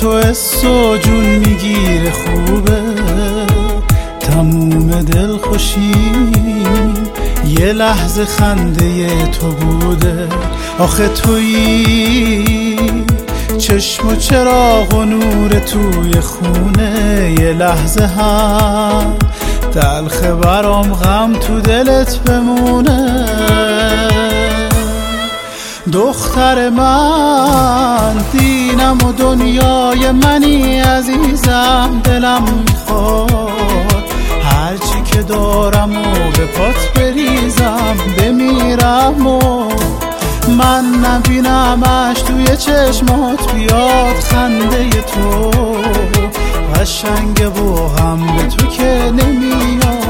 تو حس و جون میگیره خوبه، تموم دل خوشی یه لحظه خنده تو بوده. آخه تویی چشم و چراغ و نور توی خونه، یه لحظه هم تلخه برام غم تو دلت بمونه. دختر من دینم و دنیای منی عزیزم، دلم میخواد هرچی که دارم و به پات بریزم بمیرم و من نبینمش توی چشمات بیاد خنده تو، قشنگه و غم به تو که نمیاد.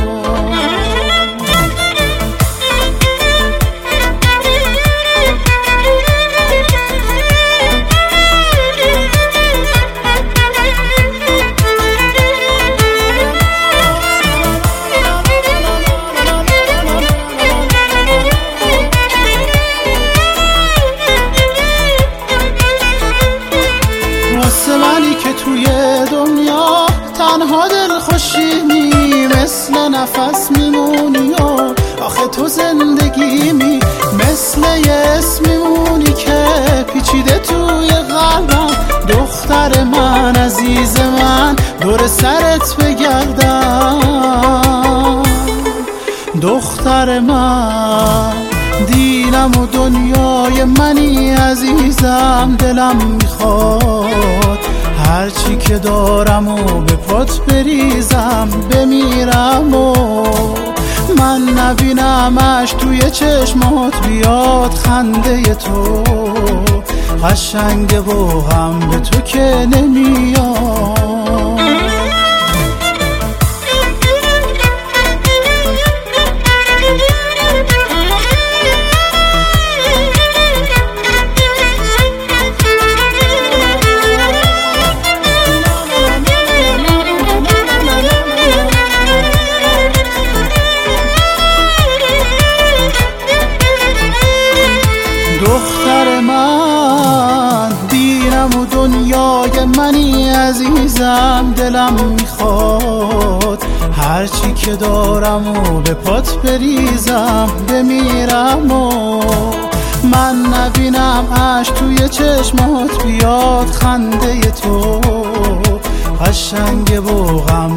واسه منی که توی دنیا تنها دل خوشیمی، مثل نفس میمونی و آخه تو زندگیمی، مثل یه اسم میمونی که پیچیده توی قلبم. دختر من عزیز من دور سرت بگردم، دختر من دینم و دنیای منی عزیزم، دلم میخواد هرچی که دارم و به پات بریزم بمیرم و من نبینمش توی چشمات بیاد خنده تو، قشنگه و غم به تو که نمیاد. دختر من دینم و دنیای منی عزیزم، دلم میخواد هرچی که دارم و به پات بریزم بمیرم و من نبینم اش توی چشمات بیاد خنده تو، قشنگه و غم